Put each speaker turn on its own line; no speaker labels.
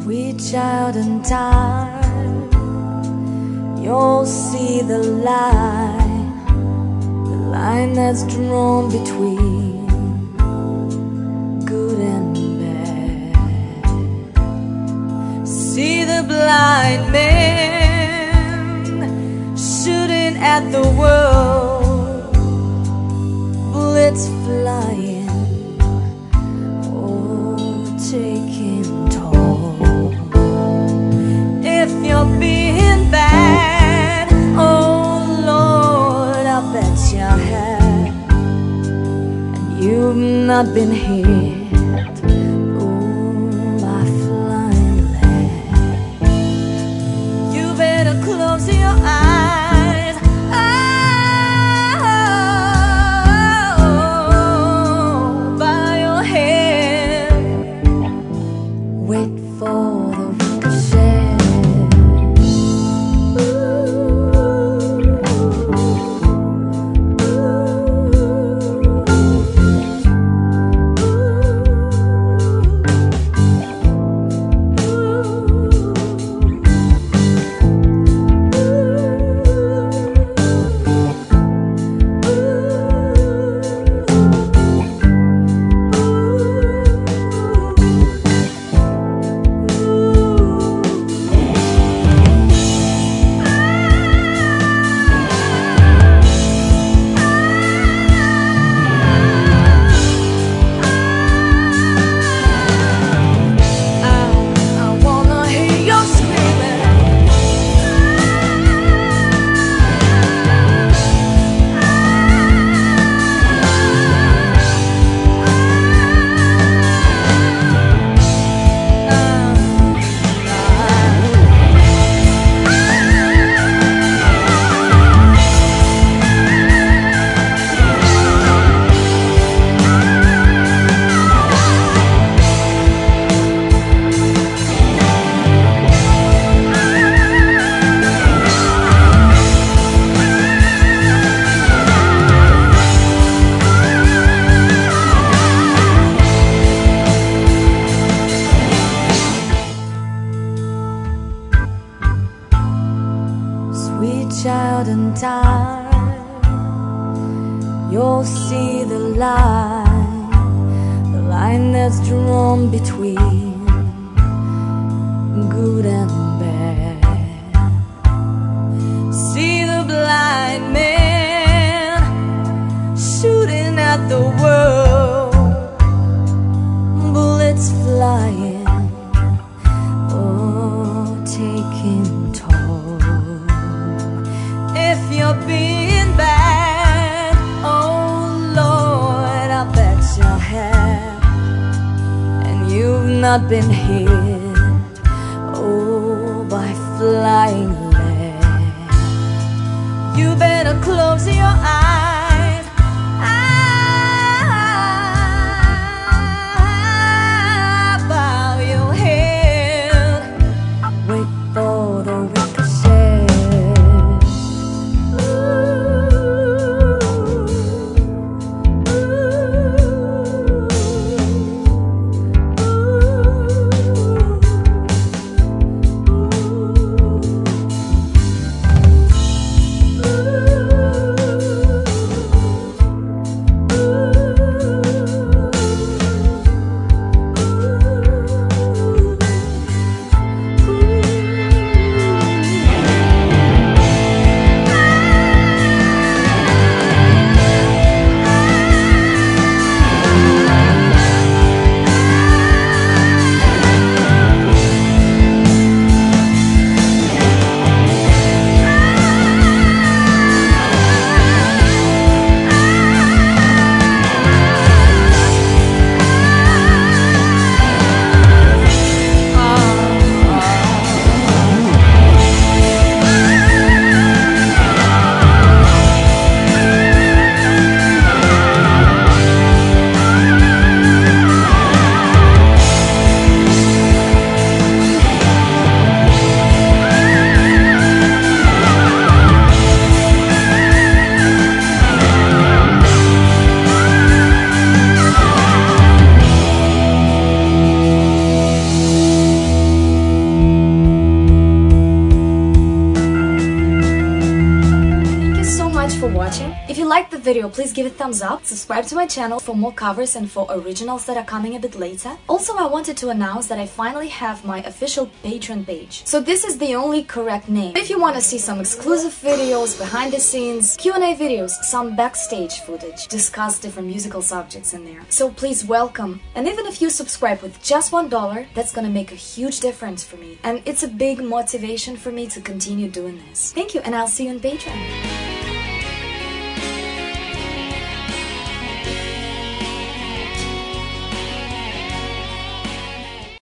Sweet child, in time you'll see the line that's drawn between good and bad. See the blind man shooting at the world, bullets flying, taking toll. If you're being bad, oh Lord, I bet you have, and you've not been hit, by flying lead. You better close your eyes, bow your head, wait for the ricochet. Sweet child, in time you'll see the line that's drawn between good and bad. See the blind man shooting at the world, bullets flying, taking toll. If you're being bad, oh Lord, I bet you have, and you've not been hit, by flying lead. You better close your eyes, bow your head, wait for the ricochet. liked the video, please give it a thumbs up, subscribe to my channel for more covers and for originals that are coming a bit later. Also, I wanted to announce that I finally have my official Patreon page. So this is the only correct name. If you want to see some exclusive videos, behind the scenes, Q&A videos, some backstage footage, discuss different musical subjects in there. So please welcome. And even if you subscribe with just $1, that's gonna make a huge difference for me. And it's a big motivation for me to continue doing this. Thank you, and I'll see you on Patreon.